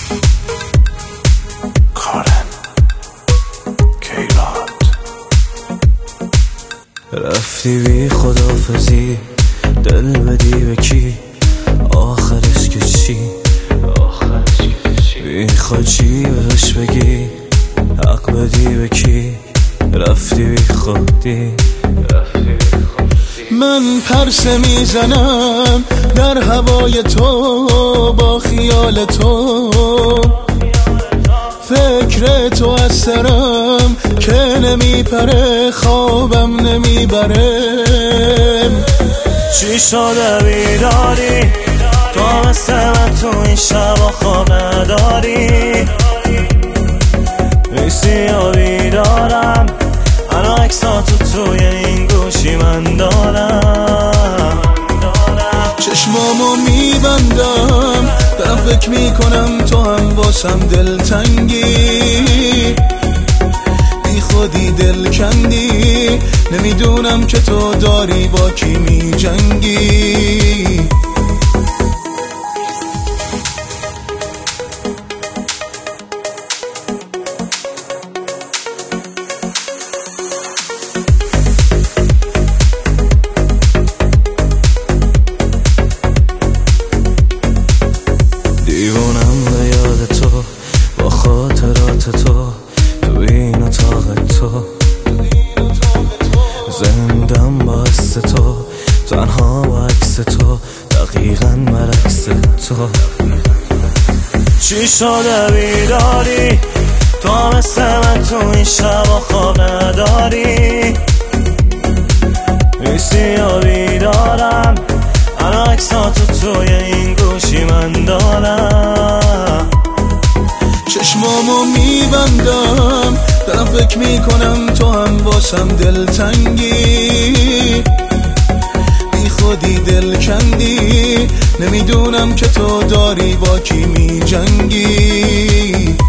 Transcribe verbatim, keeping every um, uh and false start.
کارن کیرات رفتی بی خدافزی، دل بدی به کی؟ آخرش که چی؟ میخوای چی بهش بگی؟ حق بدی به کی؟ رفتی بی خودی. من پرسه میزنم در هوای تو، با خیال تو، فکر تو از سرم که نمیپره، خوابم نمیبره. چی شده بیداری؟ تو مثل من تو این شبا خواب نداری؟ نیستی یا بیدارم، انا عکساتو توی این گوشی من دارم. چشمامو میبندم، دارم فکر میکنم تو هم واسم دلتنگی، بی خودی دل کندی، نمیدونم که تو داری با کی میجنگی. دیوونم به یاد تو، با خاطرات تو، تو این اتاق تو، زندم با عکس تو، تنها با عکس تو، دقیقاً برعکس تو. چی شده بیداری؟ تو مثل من تو این شبا خواب نداری؟ نیستی یا بیدارم، انا عکساتو توی این گوشی من دارم. چشمامو میبندم، دارم فکر میکنم تو هم واسم دلتنگی، بی خودی دل کندی، نمیدونم که تو داری با کی میجنگی.